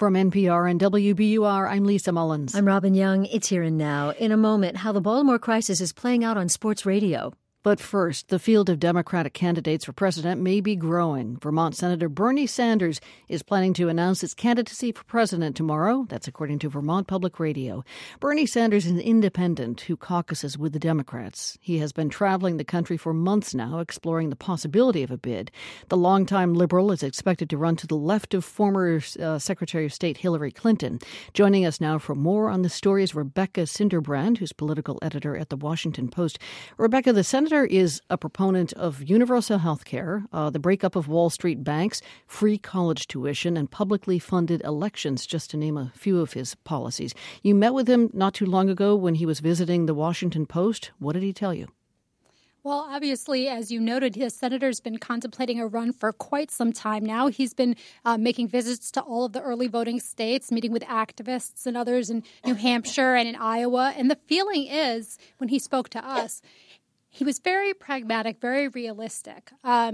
From NPR and WBUR, I'm Lisa Mullins. I'm Robin Young. It's Here and Now. In a moment, how the Baltimore crisis is playing out on sports radio. But first, the field of Democratic candidates for president may be growing. Vermont Senator Bernie Sanders is planning to announce his candidacy for president tomorrow. That's according to Vermont Public Radio. Bernie Sanders is an independent who caucuses with the Democrats. He has been traveling the country for months now, exploring the possibility of a bid. The longtime liberal is expected to run to the left of former Secretary of State Hillary Clinton. Joining us now for more on the story is Rebecca Sinderbrand, who's political editor at The Washington Post. Rebecca, the senator is a proponent of universal health care, the breakup of Wall Street banks, free college tuition, and publicly funded elections, just to name a few of his policies. You met with him not too long ago when he was visiting the Washington Post. What did he tell you? Well, obviously, as you noted, the senator's been contemplating a run for quite some time now. He's been making visits to all of the early voting states, meeting with activists and others in New Hampshire and in Iowa. And the feeling is, when he spoke to us, he was very pragmatic, very realistic.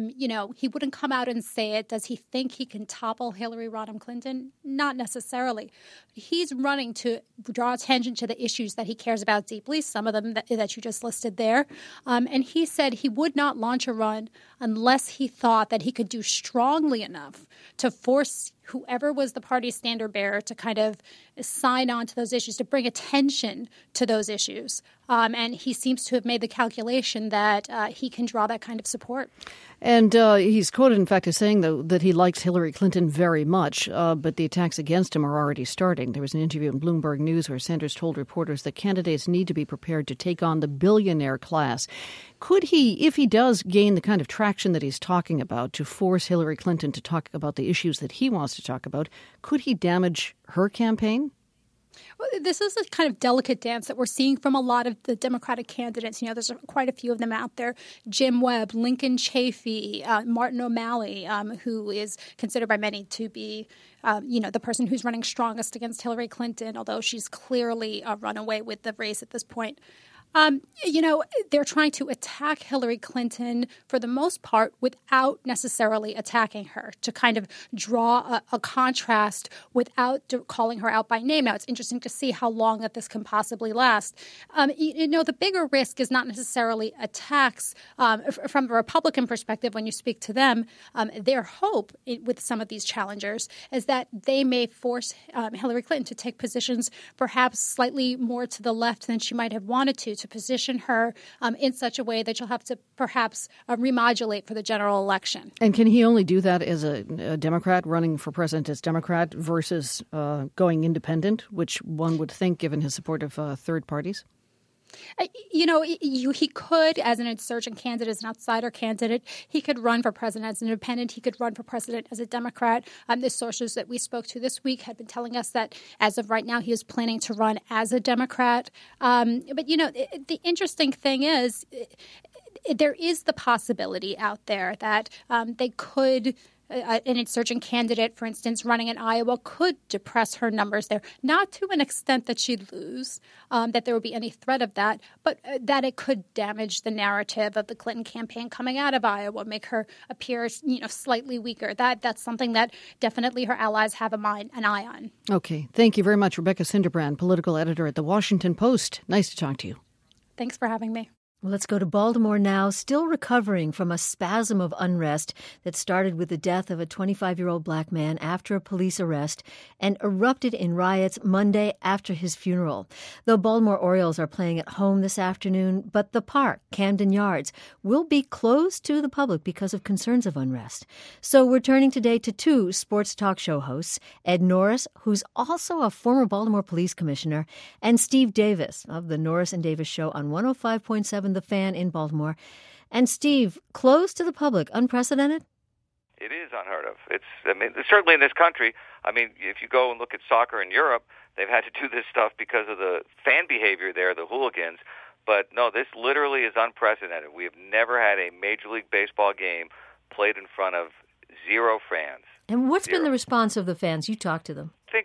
He wouldn't come out and say it. Does he think he can topple Hillary Rodham Clinton? Not necessarily. He's running to draw attention to the issues that he cares about deeply, some of them that you just listed there. And he said he would not launch a run unless he thought that he could do strongly enough to force whoever was the party's standard bearer to kind of sign on to those issues, to bring attention to those issues. And he seems to have made the calculation that he can draw that kind of support. And he's quoted, in fact, as saying, though, that he likes Hillary Clinton very much, but the attacks against him are already starting. There was an interview in Bloomberg News where Sanders told reporters that candidates need to be prepared to take on the billionaire class. Could he, if he does gain the kind of traction that he's talking about to force Hillary Clinton to talk about the issues that he wants to talk about, could he damage her campaign? Well, this is a kind of delicate dance that we're seeing from a lot of the Democratic candidates. There's quite a few of them out there. Jim Webb, Lincoln Chafee, Martin O'Malley, who is considered by many to be, the person who's running strongest against Hillary Clinton, although she's clearly run away with the race at this point. They're trying to attack Hillary Clinton for the most part without necessarily attacking her, to kind of draw a contrast without calling her out by name. Now, it's interesting to see how long that this can possibly last. The bigger risk is not necessarily attacks from a Republican perspective. When you speak to them, their hope with some of these challengers is that they may force Hillary Clinton to take positions perhaps slightly more to the left than she might have wanted to position her in such a way that you'll have to perhaps remodulate for the general election. And can he only do that as a Democrat running for president as Democrat versus going independent, which one would think given his support of third parties? He could, as an insurgent candidate, as an outsider candidate, he could run for president as an independent. He could run for president as a Democrat. The sources that we spoke to this week had been telling us that as of right now, he is planning to run as a Democrat. The interesting thing is there is the possibility out there that they could an insurgent candidate, for instance, running in Iowa could depress her numbers there, not to an extent that she'd lose, that there would be any threat of that, but that it could damage the narrative of the Clinton campaign coming out of Iowa, make her appear, slightly weaker. That's something that definitely her allies have an eye on. Okay. Thank you very much, Rebecca Sinderbrand, political editor at The Washington Post. Nice to talk to you. Thanks for having me. Well, let's go to Baltimore now, still recovering from a spasm of unrest that started with the death of a 25-year-old black man after a police arrest and erupted in riots Monday after his funeral. The Baltimore Orioles are playing at home this afternoon, but the park, Camden Yards, will be closed to the public because of concerns of unrest. So we're turning today to two sports talk show hosts, Ed Norris, who's also a former Baltimore police commissioner, and Steve Davis of the Norris and Davis Show on 105.7 The Fan in Baltimore. And Steve, closed to the public, unprecedented? It is unheard of. Certainly in this country. If you go and look at soccer in Europe, they've had to do this stuff because of the fan behavior there, the hooligans. But no, this literally is unprecedented. We have never had a Major League Baseball game played in front of zero fans. And what's been the response of the fans? You talked to them. I think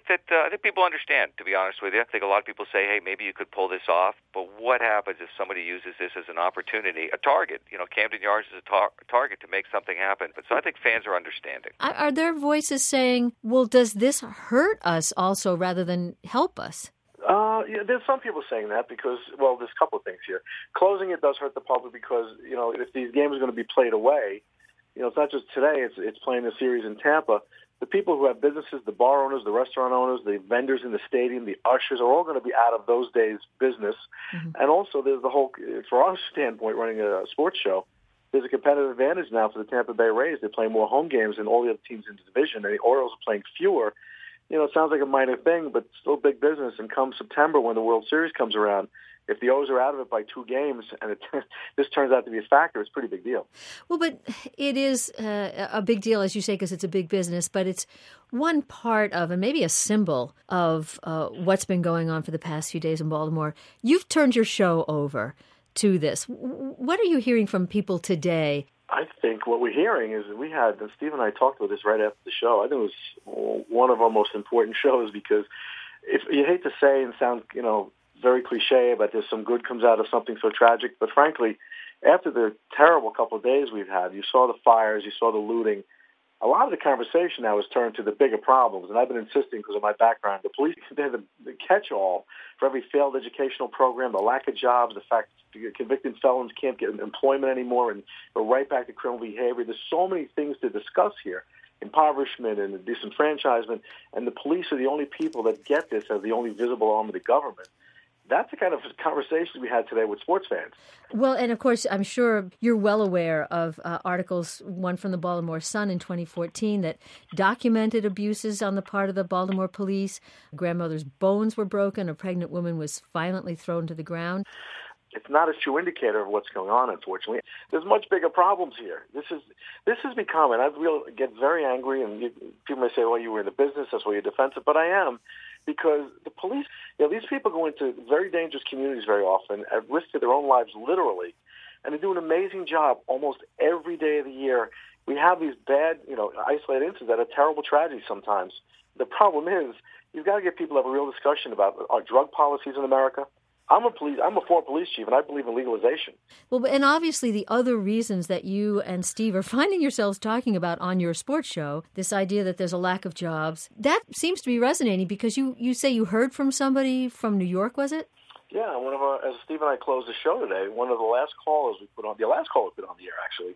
think people understand, to be honest with you. I think a lot of people say, hey, maybe you could pull this off, but what happens if somebody uses this as an opportunity, a target? Camden Yards is a target to make something happen. But so I think fans are understanding. Are there voices saying, well, does this hurt us also rather than help us? Yeah, there's some people saying that because, well, there's a couple of things here. Closing it does hurt the public because, if these games are going to be played away, it's not just today, it's playing the series in Tampa. The people who have businesses, the bar owners, the restaurant owners, the vendors in the stadium, the ushers are all going to be out of those days' business. Mm-hmm. And also there's the whole, from our standpoint, running a sports show, there's a competitive advantage now for the Tampa Bay Rays. They play more home games than all the other teams in the division, and the Orioles are playing fewer. It sounds like a minor thing, but still big business. And come September, when the World Series comes around, if the O's are out of it by 2 games and this turns out to be a factor, it's a pretty big deal. Well, but it is a big deal, as you say, because it's a big business, but it's one part of, and maybe a symbol of what's been going on for the past few days in Baltimore. You've turned your show over to this. What are you hearing from people today? I think what we're hearing is that Steve and I talked about this right after the show. I think it was one of our most important shows because if you hate to say and sound, very cliche, but there's some good comes out of something so tragic. But frankly, after the terrible couple of days we've had, you saw the fires, you saw the looting. A lot of the conversation now has turned to the bigger problems, and I've been insisting because of my background. The police, they're the catch-all for every failed educational program, the lack of jobs, the fact that convicted felons can't get employment anymore, and go right back to criminal behavior. There's so many things to discuss here. Impoverishment and disenfranchisement, and the police are the only people that get this as the only visible arm of the government. That's the kind of conversation we had today with sports fans. Well, and of course, I'm sure you're well aware of articles, one from the Baltimore Sun in 2014 that documented abuses on the part of the Baltimore police. A grandmother's bones were broken. A pregnant woman was violently thrown to the ground. It's not a true indicator of what's going on, unfortunately. There's much bigger problems here. This has become, and I really get very angry, and people may say, well, you were in the business, that's why you're defensive, but I am, because the police, these people go into very dangerous communities very often, at risk to their own lives literally, and they do an amazing job almost every day of the year. We have these bad, isolated incidents that are terrible tragedies sometimes. The problem is, you've got to get people to have a real discussion about our drug policies in America. I'm a former police chief, and I believe in legalization. Well, and obviously the other reasons that you and Steve are finding yourselves talking about on your sports show, this idea that there's a lack of jobs, that seems to be resonating because you say you heard from somebody from New York, was it? Yeah, as Steve and I closed the show today, one of the last callers we put on, the last call we put on the air actually,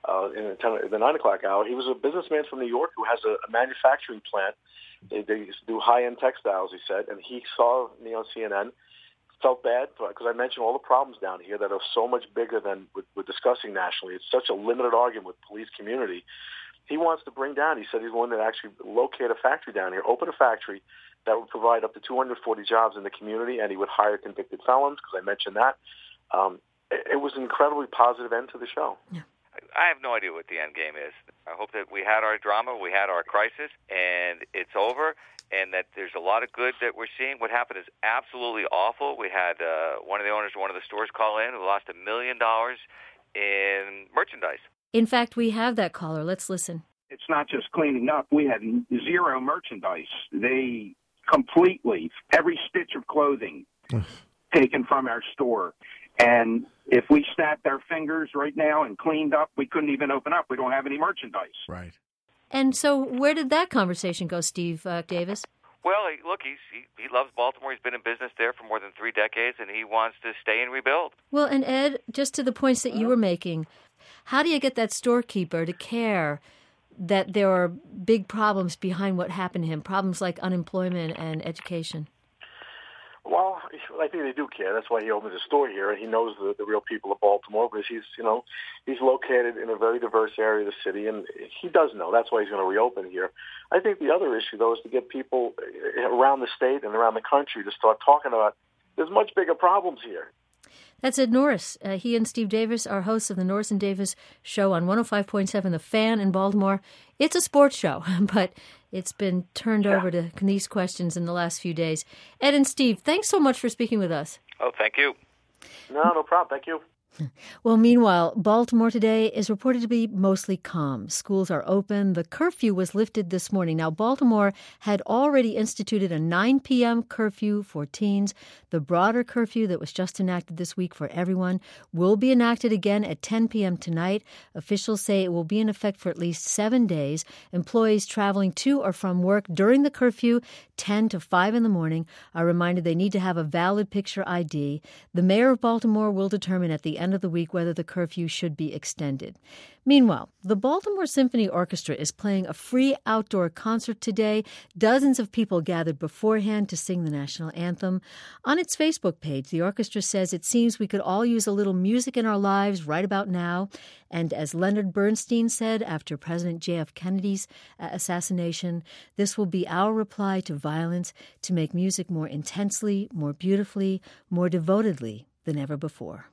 in the 9 o'clock hour, he was a businessman from New York who has a manufacturing plant. They used to do high-end textiles, he said, and he saw me on CNN. Felt bad because I mentioned all the problems down here that are so much bigger than we're discussing nationally. It's such a limited argument with the police community. He wants to bring down, he said he's willing to actually locate a factory down here, open a factory that would provide up to 240 jobs in the community, and he would hire convicted felons, because I mentioned that. It was an incredibly positive end to the show. Yeah. I have no idea what the end game is. I hope that we had our drama, we had our crisis, and it's over, and that there's a lot of good that we're seeing. What happened is absolutely awful. We had one of the owners of one of the stores call in who lost $1 million in merchandise. In fact, we have that caller. Let's listen. It's not just cleaning up. We had zero merchandise. They completely, every stitch of clothing taken from our store. And if we snapped our fingers right now and cleaned up, we couldn't even open up. We don't have any merchandise. Right. And so where did that conversation go, Steve Davis? Well, look, he loves Baltimore. He's been in business there for more than 3 decades, and he wants to stay and rebuild. Well, and Ed, just to the points that you were making, how do you get that storekeeper to care that there are big problems behind what happened to him, problems like unemployment and education? Well, I think they do care. That's why he opened a store here, and he knows the real people of Baltimore because he's located in a very diverse area of the city, and he does know. That's why he's going to reopen here. I think the other issue, though, is to get people around the state and around the country to start talking about there's much bigger problems here. That's Ed Norris. He and Steve Davis are hosts of the Norris and Davis Show on 105.7 The Fan in Baltimore. It's a sports show, but it's been turned over to these questions in the last few days. Ed and Steve, thanks so much for speaking with us. Oh, thank you. No problem. Thank you. Well, meanwhile, Baltimore today is reported to be mostly calm. Schools are open. The curfew was lifted this morning. Now, Baltimore had already instituted a 9 p.m. curfew for teens. The broader curfew that was just enacted this week for everyone will be enacted again at 10 p.m. tonight. Officials say it will be in effect for at least 7 days. Employees traveling to or from work during the curfew, 10 to 5 in the morning, are reminded they need to have a valid picture ID. The mayor of Baltimore will determine at the end of the week whether the curfew should be extended. Meanwhile, the Baltimore Symphony Orchestra is playing a free outdoor concert today. Dozens of people gathered beforehand to sing the national anthem. On its Facebook page, the orchestra says it seems we could all use a little music in our lives right about now. And as Leonard Bernstein said after President J.F. Kennedy's assassination, this will be our reply to violence, to make music more intensely, more beautifully, more devotedly than ever before.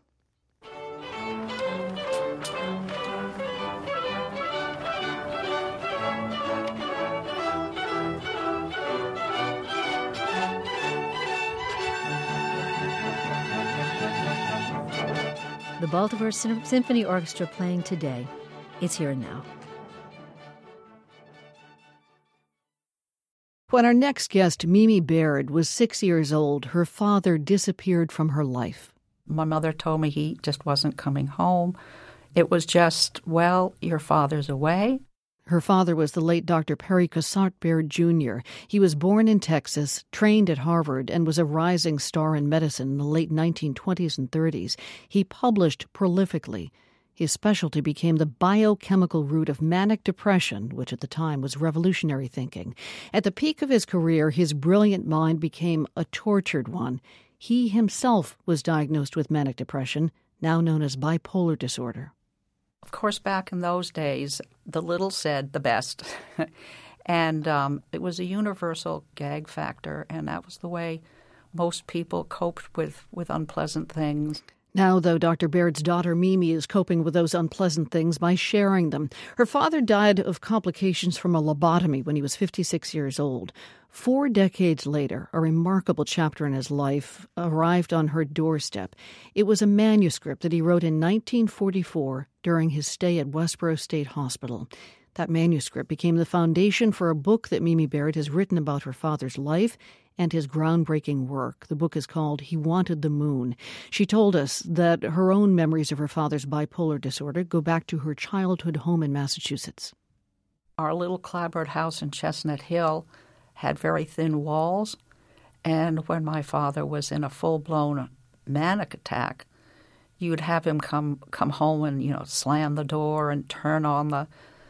The Baltimore Symphony Orchestra playing today. It's Here and Now. When our next guest, Mimi Baird, was 6 years old, her father disappeared from her life. My mother told me he just wasn't coming home. It was just, well, your father's away. Her father was the late Dr. Perry Cossart Baird, Jr. He was born in Texas, trained at Harvard, and was a rising star in medicine in the late 1920s and 30s. He published prolifically. His specialty became the biochemical root of manic depression, which at the time was revolutionary thinking. At the peak of his career, his brilliant mind became a tortured one. He himself was diagnosed with manic depression, now known as bipolar disorder. Of course, back in those days, the little said the best. And it was a universal gag factor, and that was the way most people coped with unpleasant things. Now, though, Dr. Baird's daughter Mimi is coping with those unpleasant things by sharing them. Her father died of complications from a lobotomy when he was 56 years old. 4 decades later, a remarkable chapter in his life arrived on her doorstep. It was a manuscript that he wrote in 1944 during his stay at Westboro State Hospital. That manuscript became the foundation for a book that Mimi Baird has written about her father's life and his groundbreaking work. The book is called He Wanted the Moon. She told us that her own memories of her father's bipolar disorder go back to her childhood home in Massachusetts. Our little clapboard house in Chestnut Hill had very thin walls, and when my father was in a full-blown manic attack, you'd have him come home and, slam the door and turn on the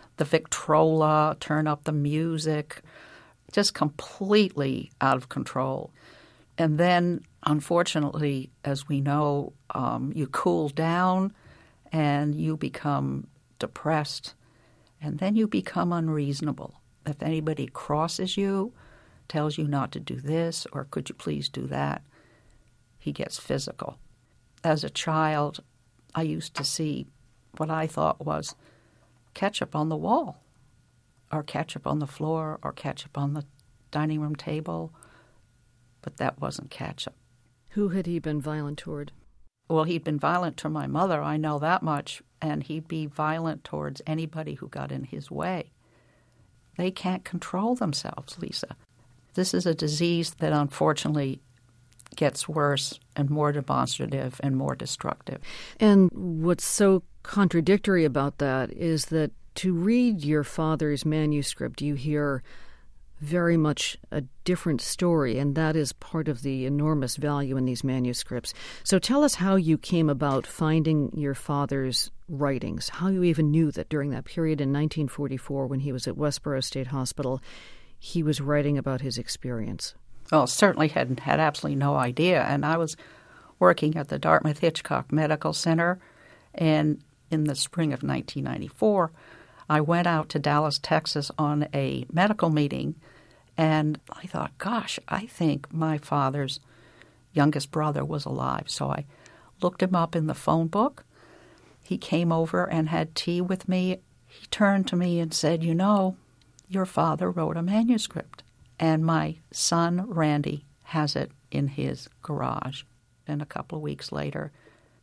Victrola, turn up the music, just completely out of control. And then, unfortunately, as we know, you cool down and you become depressed, and then you become unreasonable. If anybody crosses you, tells you not to do this, or could you please do that, he gets physical. As a child, I used to see what I thought was ketchup on the wall, or ketchup on the floor, or ketchup on the dining room table, but that wasn't ketchup. Who had he been violent toward? Well, he'd been violent to my mother, I know that much, and he'd be violent towards anybody who got in his way. They can't control themselves, Lisa. This is a disease that unfortunately gets worse and more demonstrative and more destructive. And what's so contradictory about that is that to read your father's manuscript, you hear very much a different story, and that is part of the enormous value in these manuscripts. So tell us how you came about finding your father's writings, how you even knew that during that period in 1944 when he was at Westboro State Hospital, he was writing about his experience. Well, certainly had absolutely no idea, and I was working at the Dartmouth-Hitchcock Medical Center, and in the spring of 1994, I went out to Dallas, Texas on a medical meeting, and I thought, gosh, I think my father's youngest brother was alive. So I looked him up in the phone book. He came over and had tea with me. He turned to me and said, your father wrote a manuscript, and my son, Randy, has it in his garage. And a couple of weeks later,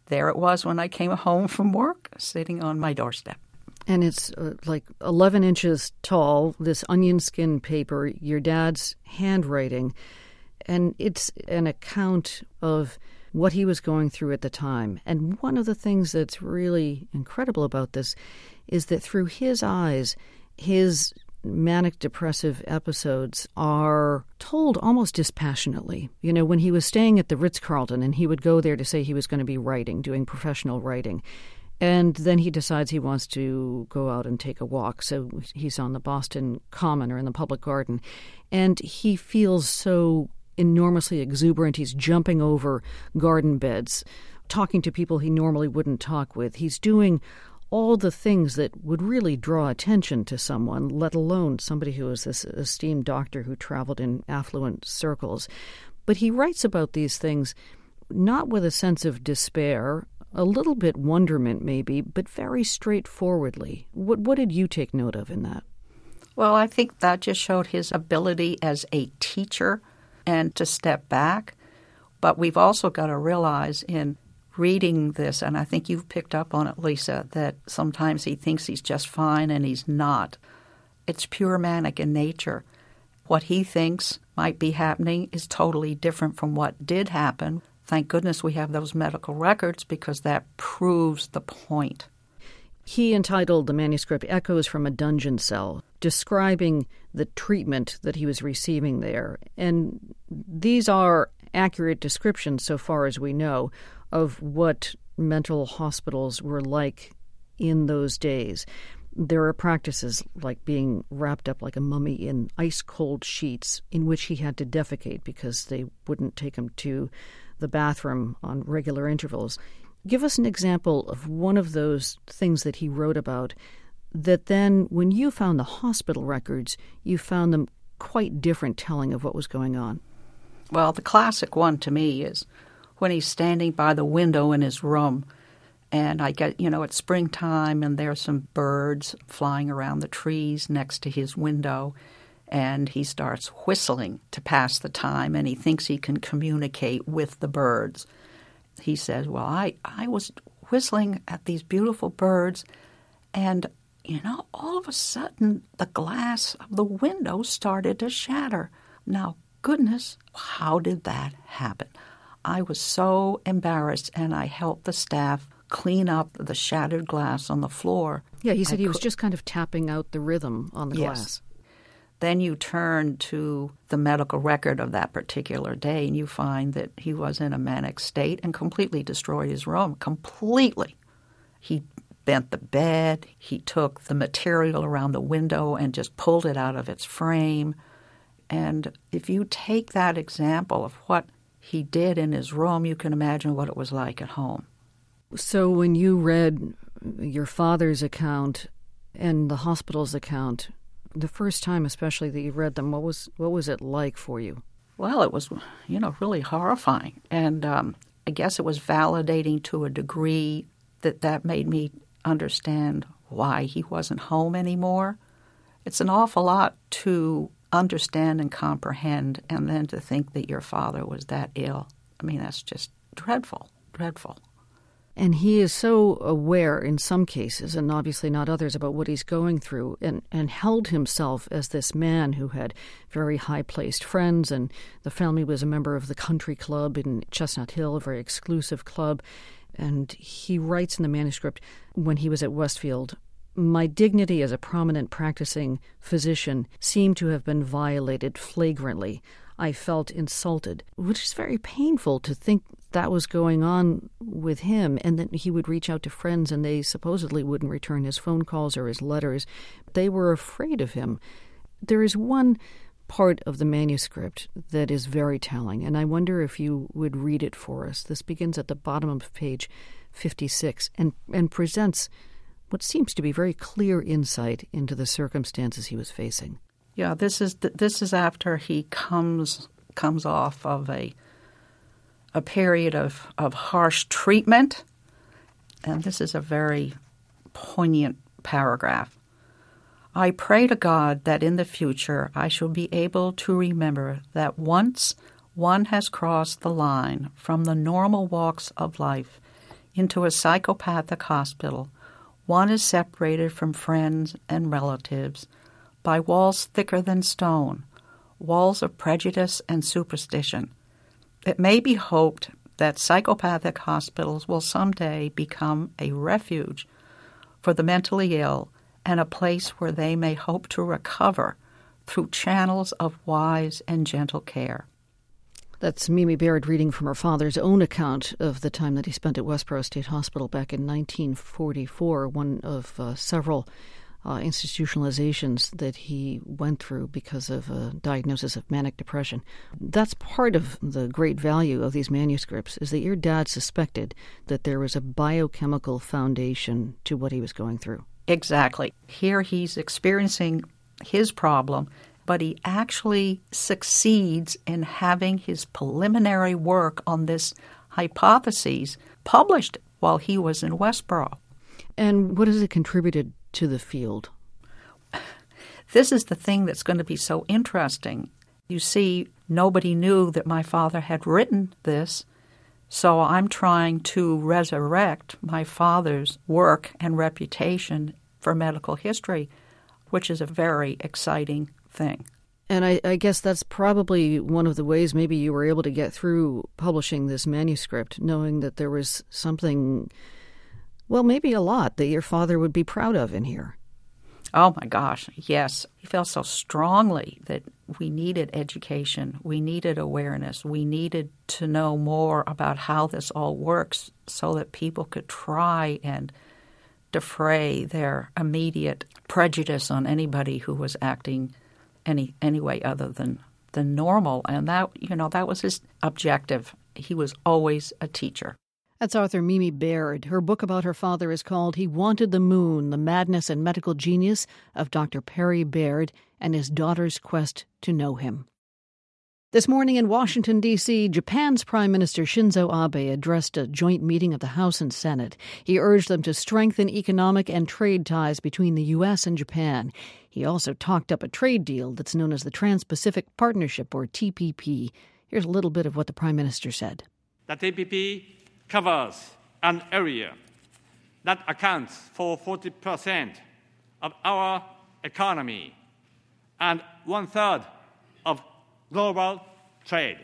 there it was when I came home from work, sitting on my doorstep. And it's like 11 inches tall, this onion skin paper, your dad's handwriting. And it's an account of what he was going through at the time. And one of the things that's really incredible about this is that through his eyes, his manic depressive episodes are told almost dispassionately. You know, when he was staying at the Ritz-Carlton and he would go there to say he was going to be writing, doing professional writing, and then he decides he wants to go out and take a walk. So he's on the Boston Common or in the public garden, and he feels so enormously exuberant. He's jumping over garden beds, talking to people he normally wouldn't talk with. He's doing all the things that would really draw attention to someone, let alone somebody who is this esteemed doctor who traveled in affluent circles. But he writes about these things not with a sense of despair, a little bit wonderment maybe, but very straightforwardly. What did you take note of in that? Well, I think that just showed his ability as a teacher and to step back. But we've also got to realize in reading this, and I think you've picked up on it, Lisa, that sometimes he thinks he's just fine and he's not. It's pure manic in nature. What he thinks might be happening is totally different from what did happen. Thank goodness we have those medical records because that proves the point. He entitled the manuscript Echoes from a Dungeon Cell, describing the treatment that he was receiving there. And these are accurate descriptions, so far as we know, of what mental hospitals were like in those days. There are practices like being wrapped up like a mummy in ice-cold sheets in which he had to defecate because they wouldn't take him to the bathroom on regular intervals. Give us an example of one of those things that he wrote about that then, when you found the hospital records, you found them quite different telling of what was going on. Well, the classic one to me is when he's standing by the window in his room, and I get, it's springtime, and there's some birds flying around the trees next to his window, and he starts whistling to pass the time, and he thinks he can communicate with the birds. He says, well, I was whistling at these beautiful birds, and, all of a sudden the glass of the window started to shatter. Now, goodness, how did that happen? I was so embarrassed, and I helped the staff clean up the shattered glass on the floor. Yeah, he said he was just kind of tapping out the rhythm on the glass. Then you turn to the medical record of that particular day, and you find that he was in a manic state and completely destroyed his room. Completely. He bent the bed. He took the material around the window and just pulled it out of its frame. And if you take that example of what he did in his room, you can imagine what it was like at home. So when you read your father's account and the hospital's account, the first time especially that you read them, what was it like for you? Well, it was, really horrifying. And I guess it was validating to a degree that made me understand why he wasn't home anymore. It's an awful lot to understand and comprehend, and then to think that your father was that ill. I mean, that's just dreadful, dreadful. And he is so aware in some cases, and obviously not others, about what he's going through, and held himself as this man who had very high-placed friends, and the family was a member of the country club in Chestnut Hill, a very exclusive club. And he writes in the manuscript, when he was at Westfield, "My dignity as a prominent practicing physician seemed to have been violated flagrantly. I felt insulted," which is very painful to think that was going on with him, and that he would reach out to friends and they supposedly wouldn't return his phone calls or his letters. They were afraid of him. There is one part of the manuscript that is very telling, and I wonder if you would read it for us. This begins at the bottom of page 56 and presents what seems to be very clear insight into the circumstances he was facing. Yeah, this is after he comes off of a period of harsh treatment, and this is a very poignant paragraph. "I pray to God that in the future I shall be able to remember that once one has crossed the line from the normal walks of life into a psychopathic hospital, one is separated from friends and relatives by walls thicker than stone, walls of prejudice and superstition. It may be hoped that psychopathic hospitals will someday become a refuge for the mentally ill and a place where they may hope to recover through channels of wise and gentle care. That's Mimi Baird reading from her father's own account of the time that he spent at Westboro State Hospital back in 1944, one of several institutionalizations that he went through because of a diagnosis of manic depression. That's part of the great value of these manuscripts, is that your dad suspected that there was a biochemical foundation to what he was going through. Exactly. Here he's experiencing his problem, but he actually succeeds in having his preliminary work on this hypothesis published while he was in Westboro. And what has it contributed to the field? This is the thing that's going to be so interesting. You see, nobody knew that my father had written this, so I'm trying to resurrect my father's work and reputation for medical history, which is a very exciting thing. And I guess that's probably one of the ways maybe you were able to get through publishing this manuscript, knowing that there was something, well, maybe a lot, that your father would be proud of in here. Oh, my gosh, yes. He felt so strongly that we needed education, we needed awareness, we needed to know more about how this all works so that people could try and defray their immediate prejudice on anybody who was acting any way other than normal. And that was his objective. He was always a teacher. That's author Mimi Baird. Her book about her father is called He Wanted the Moon, The Madness and Medical Genius of Dr. Perry Baird and His Daughter's Quest to Know Him. This morning in Washington, D.C., Japan's Prime Minister Shinzo Abe addressed a joint meeting of the House and Senate. He urged them to strengthen economic and trade ties between the U.S. and Japan. He also talked up a trade deal that's known as the Trans-Pacific Partnership, or TPP. Here's a little bit of what the Prime Minister said. The TPP covers an area that accounts for 40% of our economy and one-third of global trade.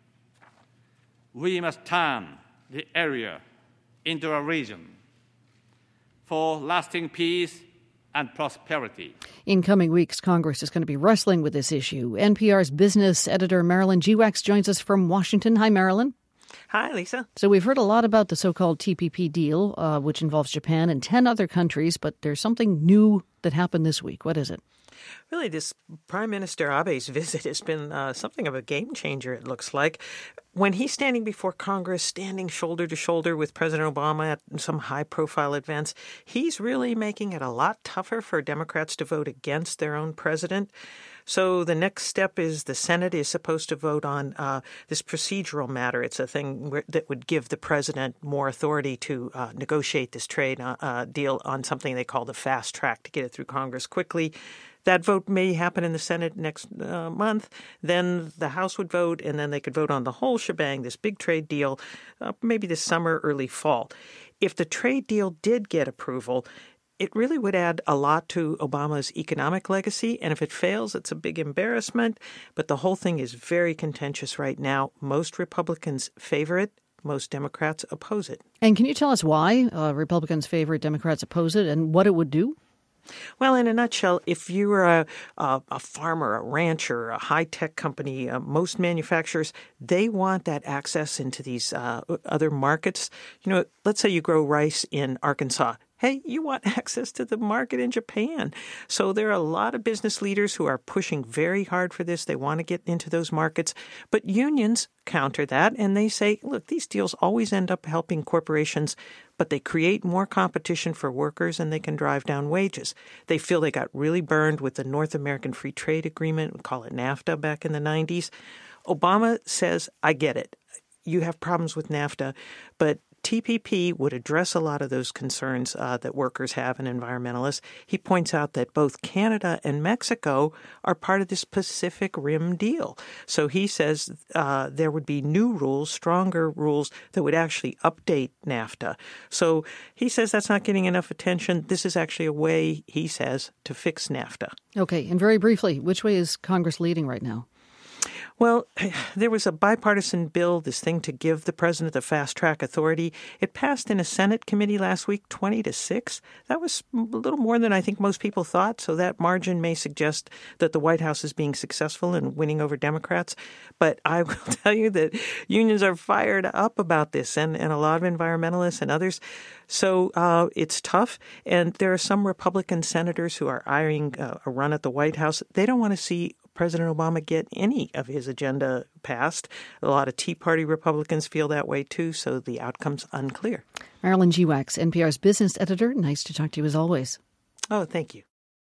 We must turn the area into a region for lasting peace and prosperity. In coming weeks, Congress is going to be wrestling with this issue. NPR's business editor Marilyn Gewax joins us from Washington. Hi, Marilyn. Hi, Lisa. So we've heard a lot about the so-called TPP deal, which involves Japan and 10 other countries, but there's something new that happened this week. What is it? Really, this Prime Minister Abe's visit has been something of a game changer, it looks like. When he's standing before Congress, standing shoulder to shoulder with President Obama at some high-profile events, he's really making it a lot tougher for Democrats to vote against their own president. So the next step is the Senate is supposed to vote on this procedural matter. It's a thing that would give the president more authority to negotiate this trade deal on something they call the fast track to get it through Congress quickly. That vote may happen in the Senate next month. Then the House would vote, and then they could vote on the whole shebang, this big trade deal, maybe this summer, early fall. If the trade deal did get approval, it really would add a lot to Obama's economic legacy. And if it fails, it's a big embarrassment. But the whole thing is very contentious right now. Most Republicans favor it. Most Democrats oppose it. And can you tell us why Republicans favor it, Democrats oppose it, and what it would do? Well, in a nutshell, if you are a farmer, a rancher, a high-tech company, most manufacturers, they want that access into these other markets. Let's say you grow rice in Arkansas. Hey, you want access to the market in Japan. So there are a lot of business leaders who are pushing very hard for this. They want to get into those markets. But unions counter that, and they say, look, these deals always end up helping corporations, but they create more competition for workers and they can drive down wages. They feel they got really burned with the North American Free Trade Agreement, we call it NAFTA back in the 90s. Obama says, I get it. You have problems with NAFTA, but TPP would address a lot of those concerns that workers have and environmentalists. He points out that both Canada and Mexico are part of this Pacific Rim deal. So he says there would be new rules, stronger rules that would actually update NAFTA. So he says that's not getting enough attention. This is actually a way, he says, to fix NAFTA. Okay, and very briefly, which way is Congress leading right now? Well, there was a bipartisan bill, this thing to give the president the fast-track authority. It passed in a Senate committee last week, 20-6. That was a little more than I think most people thought, so that margin may suggest that the White House is being successful in winning over Democrats. But I will tell you that unions are fired up about this, and a lot of environmentalists and others. So it's tough, and there are some Republican senators who are eyeing a run at the White House. They don't want to see President Obama get any of his agenda passed. A lot of Tea Party Republicans feel that way, too, so the outcome's unclear. Marilyn Gewax, NPR's business editor. Nice to talk to you as always. Oh, thank you.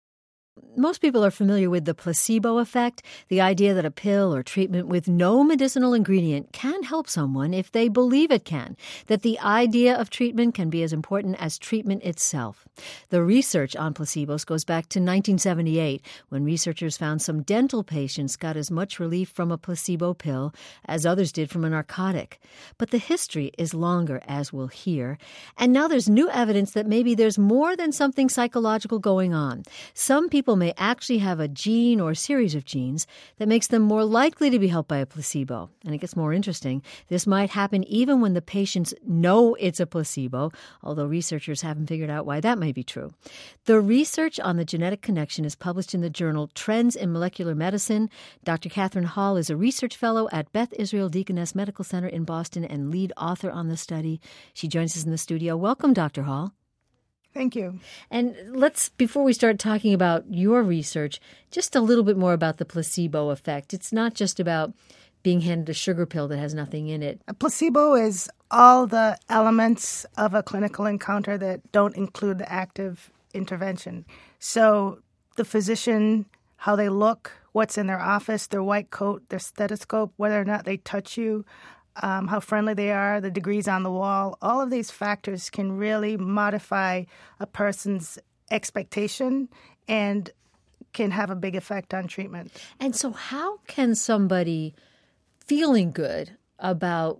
Most people are familiar with the placebo effect, the idea that a pill or treatment with no medicinal ingredient can help someone if they believe it can, that the idea of treatment can be as important as treatment itself. The research on placebos goes back to 1978, when researchers found some dental patients got as much relief from a placebo pill as others did from a narcotic. But the history is longer, as we'll hear. And now there's new evidence that maybe there's more than something psychological going on. Some people may actually have a gene or series of genes that makes them more likely to be helped by a placebo. And it gets more interesting. This might happen even when the patients know it's a placebo, although researchers haven't figured out why that may be true. The research on the genetic connection is published in the journal Trends in Molecular Medicine. Dr. Catherine Hall is a research fellow at Beth Israel Deaconess Medical Center in Boston and lead author on the study. She joins us in the studio. Welcome, Dr. Hall. Thank you. And let's, before we start talking about your research, just a little bit more about the placebo effect. It's not just about being handed a sugar pill that has nothing in it. A placebo is all the elements of a clinical encounter that don't include the active intervention. So the physician, how they look, what's in their office, their white coat, their stethoscope, whether or not they touch you, how friendly they are, the degrees on the wall, all of these factors can really modify a person's expectation and can have a big effect on treatment. And so how can somebody feeling good about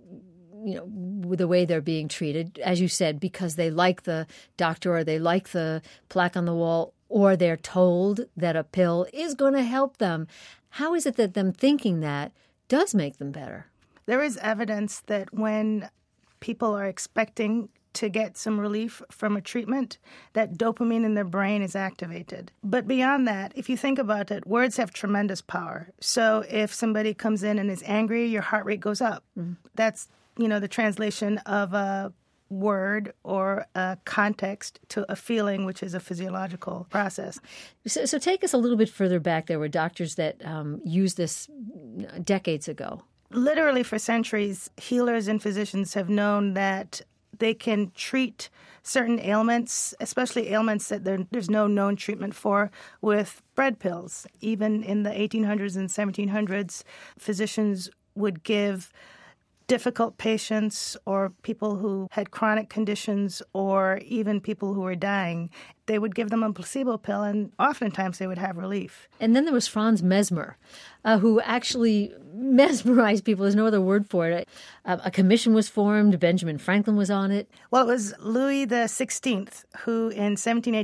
the way they're being treated, as you said, because they like the doctor or they like the plaque on the wall or they're told that a pill is going to help them, how is it that them thinking that does make them better? There is evidence that when people are expecting to get some relief from a treatment, that dopamine in their brain is activated. But beyond that, if you think about it, words have tremendous power. So if somebody comes in and is angry, your heart rate goes up. Mm-hmm. That's, the translation of a word or a context to a feeling, which is a physiological process. So take us a little bit further back. There were doctors that used this decades ago. Literally for centuries, healers and physicians have known that they can treat certain ailments, especially ailments that there's no known treatment for, with bread pills. Even in the 1800s and 1700s, physicians would give difficult patients or people who had chronic conditions or even people who were dying, they would give them a placebo pill, and oftentimes they would have relief. And then there was Franz Mesmer, who actually mesmerized people. There's no other word for it. A commission was formed. Benjamin Franklin was on it. Well, it was Louis XVI who, in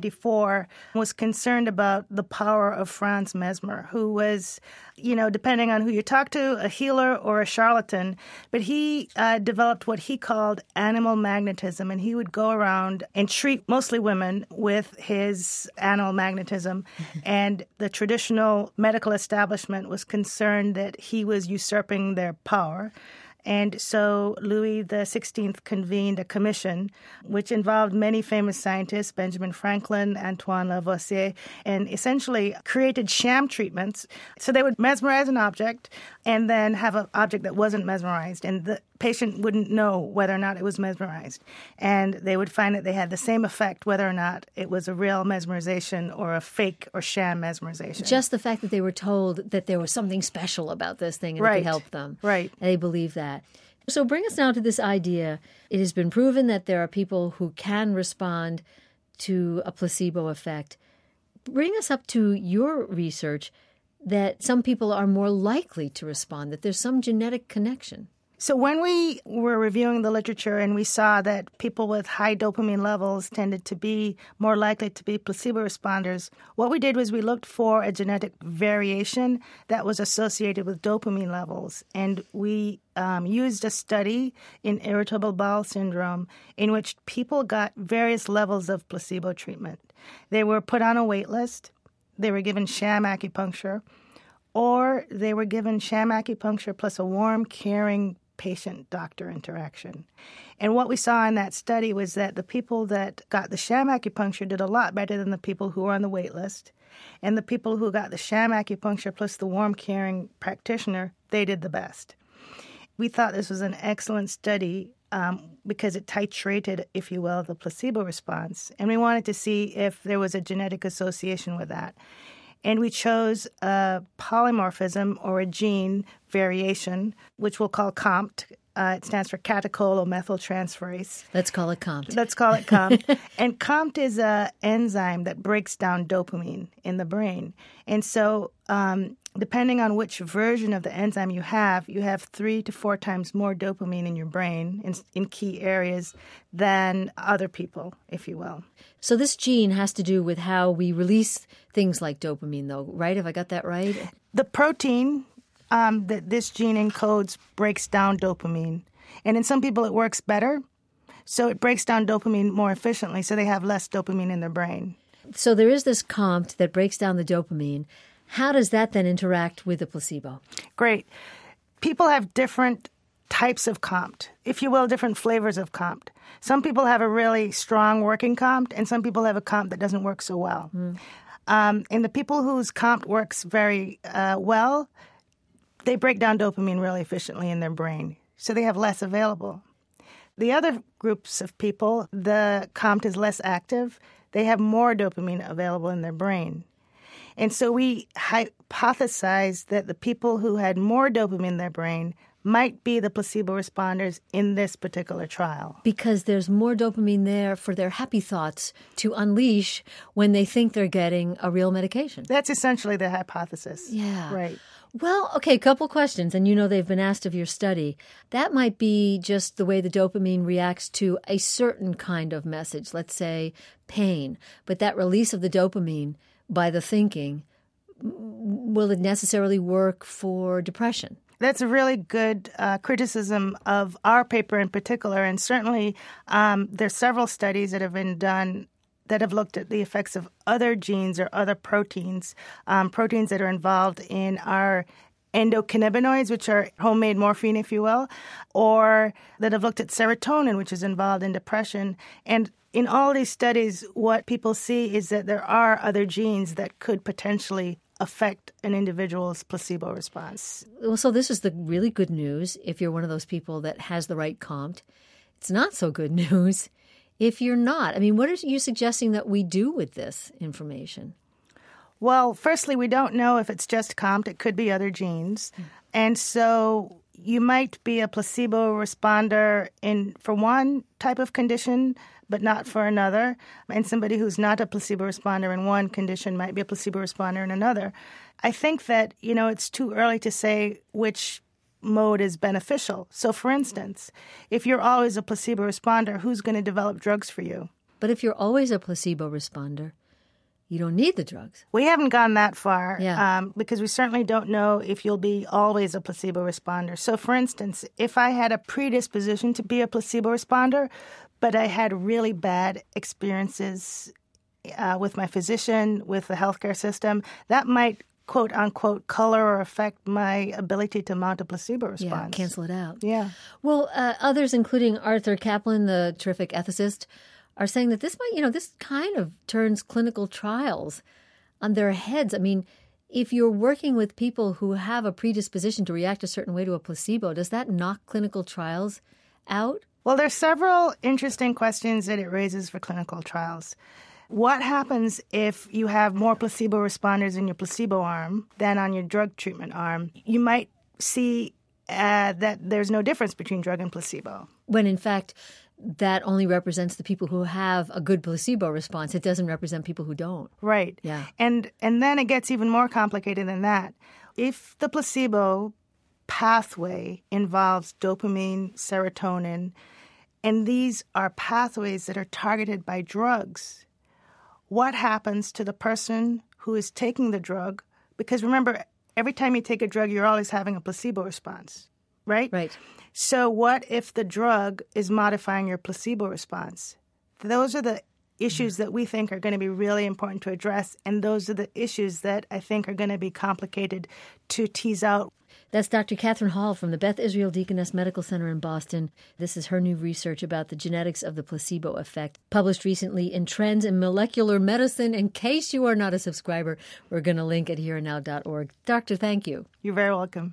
1784, was concerned about the power of Franz Mesmer, who was, depending on who you talk to, a healer or a charlatan. But he developed what he called animal magnetism, and he would go around and treat mostly women with his animal magnetism. And the traditional medical establishment was concerned that he was usurping their power. And so Louis XVI convened a commission which involved many famous scientists, Benjamin Franklin, Antoine Lavoisier, and essentially created sham treatments. So they would mesmerize an object and then have an object that wasn't mesmerized. And the patient wouldn't know whether or not it was mesmerized. And they would find that they had the same effect whether or not it was a real mesmerization or a fake or sham mesmerization. Just the fact that they were told that there was something special about this thing and it could help them. Right. And they believe that. So bring us now to this idea. It has been proven that there are people who can respond to a placebo effect. Bring us up to your research that some people are more likely to respond, that there's some genetic connection. So when we were reviewing the literature and we saw that people with high dopamine levels tended to be more likely to be placebo responders, what we did was we looked for a genetic variation that was associated with dopamine levels. And we used a study in irritable bowel syndrome in which people got various levels of placebo treatment. They were put on a wait list, they were given sham acupuncture, or they were given sham acupuncture plus a warm, caring patient-doctor interaction. And what we saw in that study was that the people that got the sham acupuncture did a lot better than the people who were on the wait list. And the people who got the sham acupuncture plus the warm, caring practitioner, they did the best. We thought this was an excellent study because it titrated, if you will, the placebo response. And we wanted to see if there was a genetic association with that. And we chose a polymorphism or a gene variation, which we'll call COMT. It stands for catechol-O-methyltransferase. Let's call it COMT. Let's call it COMT. And COMT is an enzyme that breaks down dopamine in the brain. And so depending on which version of the enzyme you have 3 to 4 times more dopamine in your brain in key areas than other people, if you will. So this gene has to do with how we release things like dopamine, though, right? Have I got that right? The protein that this gene encodes breaks down dopamine. And in some people it works better. So it breaks down dopamine more efficiently, so they have less dopamine in their brain. So there is this COMT that breaks down the dopamine. How does that then interact with the placebo? Great. People have different types of COMT, if you will, different flavors of COMT. Some people have a really strong working COMT, and some people have a COMT that doesn't work so well. And the people whose COMT works very well, they break down dopamine really efficiently in their brain, so they have less available. The other groups of people, the COMT is less active. They have more dopamine available in their brain. And so we hypothesized that the people who had more dopamine in their brain might be the placebo responders in this particular trial. Because there's more dopamine there for their happy thoughts to unleash when they think they're getting a real medication. That's essentially the hypothesis. Yeah. Right. Well, okay, a couple questions, and you know they've been asked of your study. That might be just the way the dopamine reacts to a certain kind of message, let's say pain. But that release of the dopamine by the thinking, will it necessarily work for depression? That's a really good criticism of our paper in particular, and certainly there's several studies that have been done that have looked at the effects of other genes or other proteins, proteins that are involved in our endocannabinoids, which are homemade morphine, if you will, or that have looked at serotonin, which is involved in depression. And in all these studies, what people see is that there are other genes that could potentially affect an individual's placebo response. Well, so this is the really good news if you're one of those people that has the right COMT. It's not so good news if you're not. I mean, what are you suggesting that we do with this information? Well, firstly, we don't know if it's just COMT. It could be other genes. And so you might be a placebo responder for one type of condition, but not for another. And somebody who's not a placebo responder in one condition might be a placebo responder in another. I think that, it's too early to say which mode is beneficial. So, for instance, if you're always a placebo responder, who's going to develop drugs for you? But if you're always a placebo responder, you don't need the drugs. We haven't gone that far yeah. Because we certainly don't know if you'll be always a placebo responder. So, for instance, if I had a predisposition to be a placebo responder, but I had really bad experiences with my physician, with the healthcare system, that might quote-unquote color or affect my ability to mount a placebo response. Yeah, cancel it out. Yeah. Well, others, including Arthur Kaplan, the terrific ethicist, are saying that this might, this kind of turns clinical trials on their heads. I mean, if you're working with people who have a predisposition to react a certain way to a placebo, does that knock clinical trials out? Well, there's several interesting questions that it raises for clinical trials. What happens if you have more placebo responders in your placebo arm than on your drug treatment arm? You might see that there's no difference between drug and placebo. When in fact, that only represents the people who have a good placebo response. It doesn't represent people who don't. Right. Yeah. And then it gets even more complicated than that. If the placebo pathway involves dopamine, serotonin, and these are pathways that are targeted by drugs, what happens to the person who is taking the drug? Because remember, every time you take a drug, you're always having a placebo response, right? Right. So what if the drug is modifying your placebo response? Those are the issues that we think are going to be really important to address, and those are the issues that I think are going to be complicated to tease out. That's Dr. Catherine Hall from the Beth Israel Deaconess Medical Center in Boston. This is her new research about the genetics of the placebo effect, published recently in Trends in Molecular Medicine. In case you are not a subscriber, we're going to link at hereandnow.org. Doctor, thank you. You're very welcome.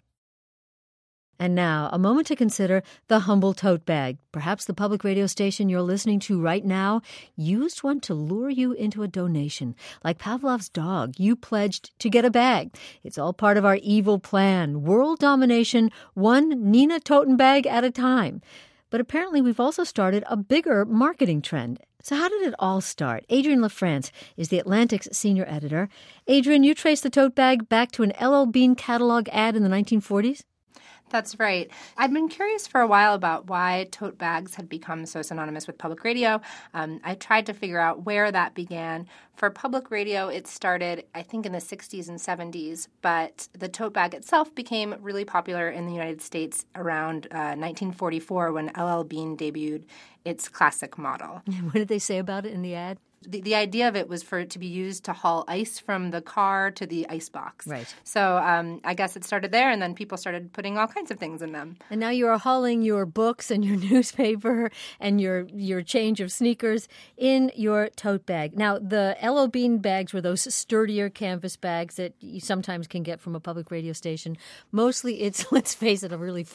And now, a moment to consider the humble tote bag. Perhaps the public radio station you're listening to right now used one to lure you into a donation. Like Pavlov's dog, you pledged to get a bag. It's all part of our evil plan, world domination, one Nina Toten bag at a time. But apparently we've also started a bigger marketing trend. So how did it all start? Adrienne LaFrance is The Atlantic's senior editor. Adrienne, you traced the tote bag back to an L.L. Bean catalog ad in the 1940s? That's right. I'd been curious for a while about why tote bags had become so synonymous with public radio. I tried to figure out where that began. For public radio, it started, I think, in the 60s and 70s, but the tote bag itself became really popular in the United States around 1944 when LL Bean debuted its classic model. What did they say about it in the ad? The idea of it was for it to be used to haul ice from the car to the ice box. Right. So I guess it started there, and then people started putting all kinds of things in them. And now you are hauling your books and your newspaper and your change of sneakers in your tote bag. Now, the L.O. Bean bags were those sturdier canvas bags that you sometimes can get from a public radio station. Mostly it's, let's face it, a really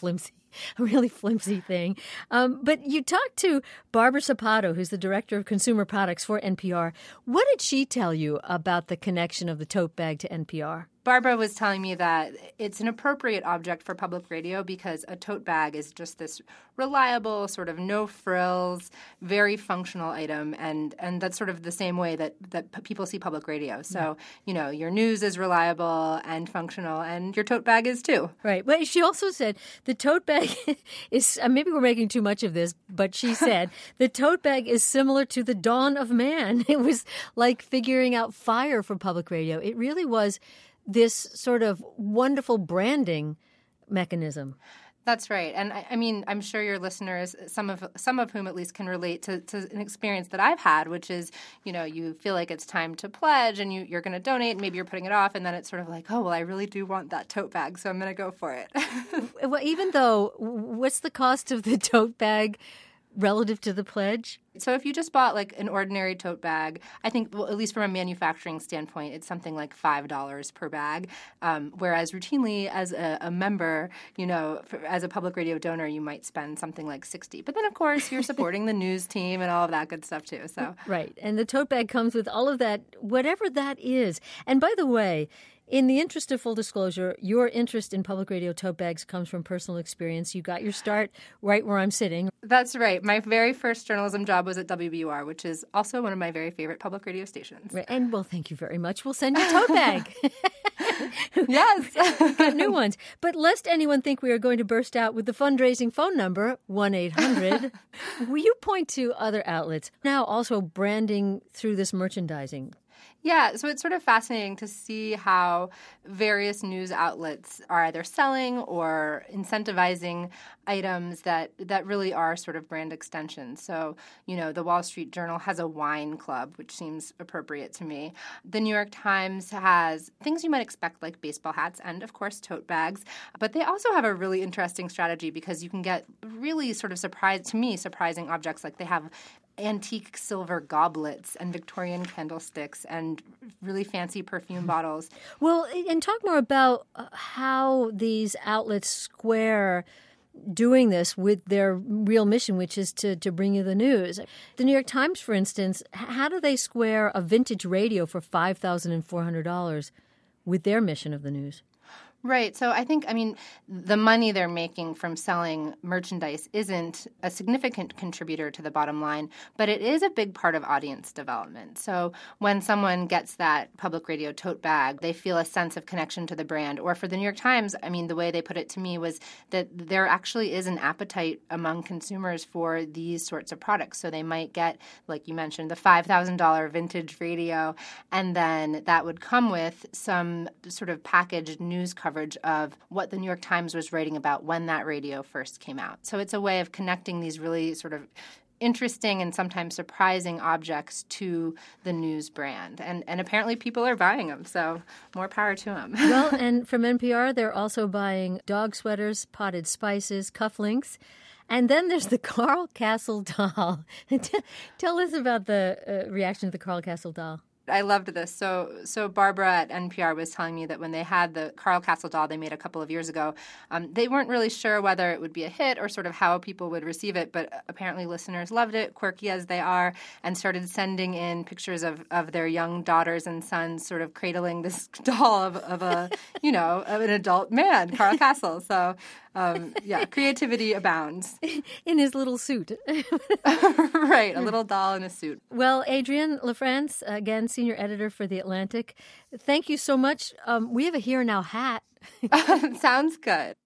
flimsy thing. But you talked to Barbara Sapato, who's the director of consumer products for NPR. What did she tell you about the connection of the tote bag to NPR? Barbara was telling me that it's an appropriate object for public radio because a tote bag is just this reliable, sort of no-frills, very functional item, and that's sort of the same way that people see public radio. So, your news is reliable and functional, and your tote bag is too. Right. But she also said the tote bag is, maybe we're making too much of this, but she said the tote bag is similar to the dawn of man. It was like figuring out fire for public radio. It really was this sort of wonderful branding mechanism. That's right. And I mean, I'm sure your listeners, some of whom at least can relate to an experience that I've had, which is, you feel like it's time to pledge and you're going to donate and maybe you're putting it off. And then it's sort of like, oh, well, I really do want that tote bag, so I'm going to go for it. Well, even though, what's the cost of the tote bag relative to the pledge? So if you just bought like an ordinary tote bag, I think, well, at least from a manufacturing standpoint, it's something like $5 per bag. Whereas routinely as a member, as a public radio donor, you might spend something like $60. But then, of course, you're supporting the news team and all of that good stuff too. So right. And the tote bag comes with all of that, whatever that is. And by the way, in the interest of full disclosure, your interest in public radio tote bags comes from personal experience. You got your start right where I'm sitting. That's right. My very first journalism job was at WBUR, which is also one of my very favorite public radio stations. Right. And, well, thank you very much. We'll send you a tote bag. Yes. We've got new ones. But lest anyone think we are going to burst out with the fundraising phone number, 1-800, will you point to other outlets now also branding through this merchandising? Yeah, so it's sort of fascinating to see how various news outlets are either selling or incentivizing items that really are sort of brand extensions. So, the Wall Street Journal has a wine club, which seems appropriate to me. The New York Times has things you might expect like baseball hats and, of course, tote bags. But they also have a really interesting strategy because you can get really sort of surprising objects. Like they have antique silver goblets and Victorian candlesticks and really fancy perfume bottles. Well, and talk more about how these outlets square doing this with their real mission, which is to bring you the news. The New York Times, for instance, how do they square a vintage radio for $5,400 with their mission of the news? Right. So I think, the money they're making from selling merchandise isn't a significant contributor to the bottom line, but it is a big part of audience development. So when someone gets that public radio tote bag, they feel a sense of connection to the brand. Or for the New York Times, the way they put it to me was that there actually is an appetite among consumers for these sorts of products. So they might get, like you mentioned, the $5,000 vintage radio, and then that would come with some sort of packaged news coverage of what the New York Times was writing about when that radio first came out. So it's a way of connecting these really sort of interesting and sometimes surprising objects to the news brand. And apparently people are buying them, so more power to them. Well, and from NPR, they're also buying dog sweaters, potted spices, cufflinks. And then there's the Carl Kasell doll. Tell us about the reaction to the Carl Kasell doll. I loved this. So Barbara at NPR was telling me that when they had the Carl Kasell doll they made a couple of years ago, they weren't really sure whether it would be a hit or sort of how people would receive it, but apparently listeners loved it, quirky as they are, and started sending in pictures of their young daughters and sons sort of cradling this doll of a, of an adult man, Carl Kasell. So, creativity abounds. In his little suit. Right, a little doll in a suit. Well, Adrienne LaFrance, again, senior editor for The Atlantic, thank you so much. We have a Here Now hat. Sounds good.